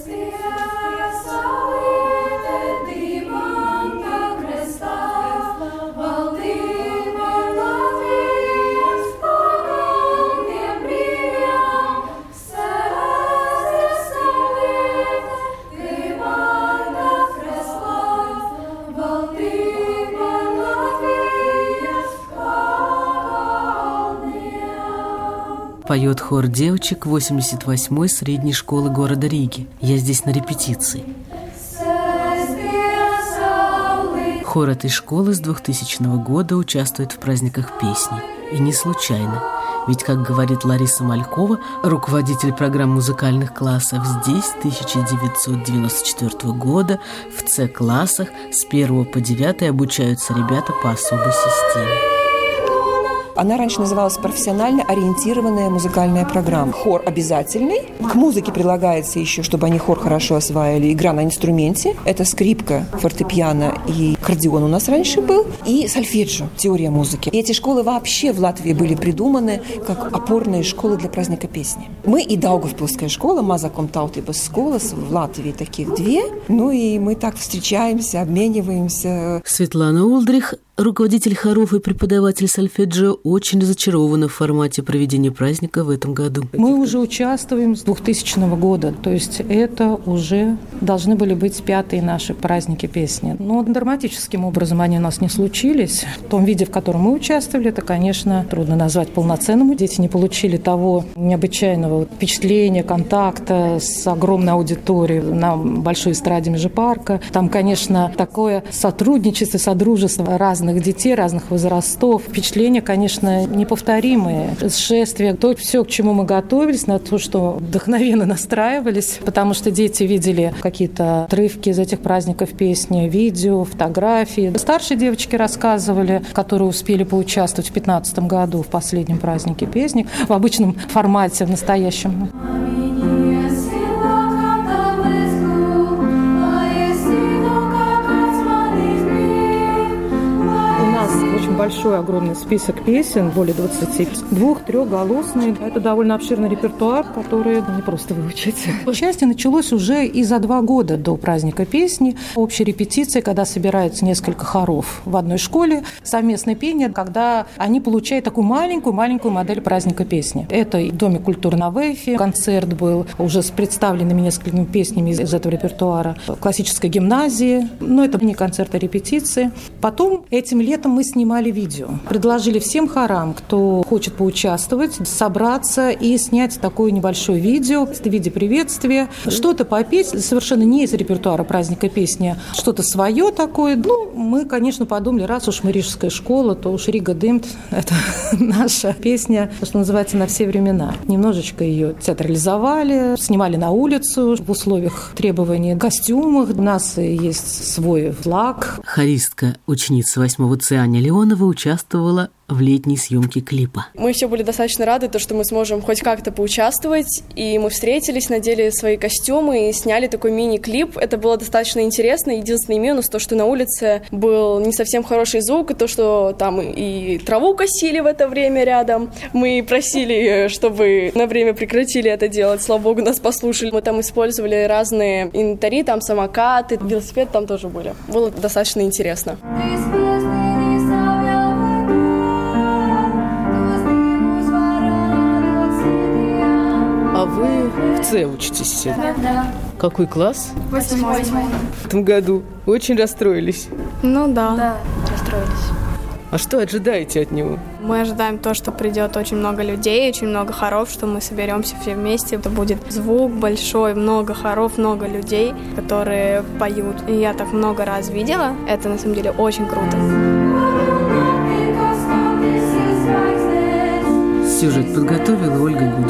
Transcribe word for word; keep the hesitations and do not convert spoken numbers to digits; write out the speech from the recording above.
Поет хор девочек восемьдесят восьмой средней школы города Риги. Я здесь на репетиции. Хор этой школы с двухтысячного года участвует в праздниках песни. И не случайно. Ведь, как говорит Лариса Малькова, руководитель программ музыкальных классов, здесь с тысяча девятьсот девяносто четвёртого года в С-классах с первого по девятый обучаются ребята по особой системе. Она раньше называлась профессионально ориентированная музыкальная программа. Хор обязательный. К музыке прилагается еще, чтобы они хор хорошо осваивали, игра на инструменте. Это скрипка, фортепиано и аккордеон у нас раньше был. И сольфеджио, теория музыки. И эти школы вообще в Латвии были придуманы как опорные школы для праздника песни. Мы и Даугавпилская школа, Мазаком Таутибас Сколас, в Латвии таких две. Ну и мы так встречаемся, обмениваемся. Светлана Улдрих, руководитель хоров и преподаватель сольфеджио, очень разочарована в формате проведения праздника в этом году. Мы уже участвуем с двухтысячного года, то есть это уже должны были быть пятые наши праздники песни. Но драматическим образом они у нас не случились. В том виде, в котором мы участвовали, это, конечно, трудно назвать полноценным. Дети не получили того необычайного впечатления, контакта с огромной аудиторией на большой эстраде Межипарка. Там, конечно, такое сотрудничество, содружество разных детей, разных возрастов. Впечатления, конечно, неповторимые. Шествие, то все, к чему мы готовились, на то, что вдохновенно настраивались, потому что дети видели какие-то отрывки из этих праздников песни, видео, фотографии. Старшие девочки рассказывали, которые успели поучаствовать в пятнадцатом году в последнем празднике песни, в обычном формате, в настоящем. Большой, огромный список песен, более двадцати, двух-, трехголосные. Это довольно обширный репертуар, который не просто выучить. Счастье началось уже и за два года до праздника песни. Общая репетиция, когда собираются несколько хоров в одной школе. Совместное пение, когда они получают такую маленькую-маленькую модель праздника песни. Это и в Доме культуры на Вейфе. Концерт был уже с представленными несколькими песнями из, из этого репертуара. Классической гимназии. Но это не концерт, а репетиции. Потом этим летом мы снимали видео. Предложили всем хорам, кто хочет поучаствовать, собраться и снять такое небольшое видео в виде приветствия, что-то попеть, совершенно не из репертуара праздника песни, что-то свое такое. Ну, мы, конечно, подумали, раз уж мы рижская школа, то уж Рига Дымт – это наша песня, что называется, на все времена. Немножечко ее театрализовали, снимали на улицу в условиях требований, в костюмах. У нас есть свой флаг. Хористка, ученица восьмого Ц Аня Леонова участвовала в летней съемке клипа. Мы все были достаточно рады, то, что мы сможем хоть как-то поучаствовать, и мы встретились, надели свои костюмы и сняли такой мини-клип. Это было достаточно интересно. Единственный минус то, что на улице был не совсем хороший звук, и то, что там и траву косили в это время рядом. Мы просили, чтобы на время прекратили это делать. Слава богу, нас послушали. Мы там использовали разные инвентари, там самокаты, велосипед там тоже были. Было достаточно интересно. А вы в Ц учитесь? Да, да. Какой класс? Восьмой. В этом году очень расстроились? Ну да. Да, расстроились. А что ожидаете от него? Мы ожидаем то, что придет очень много людей, очень много хоров, что мы соберемся все вместе. Это будет звук большой, много хоров, много людей, которые поют. И я так много раз видела. Это на самом деле очень круто. Сюжет подготовила Ольга Гусева.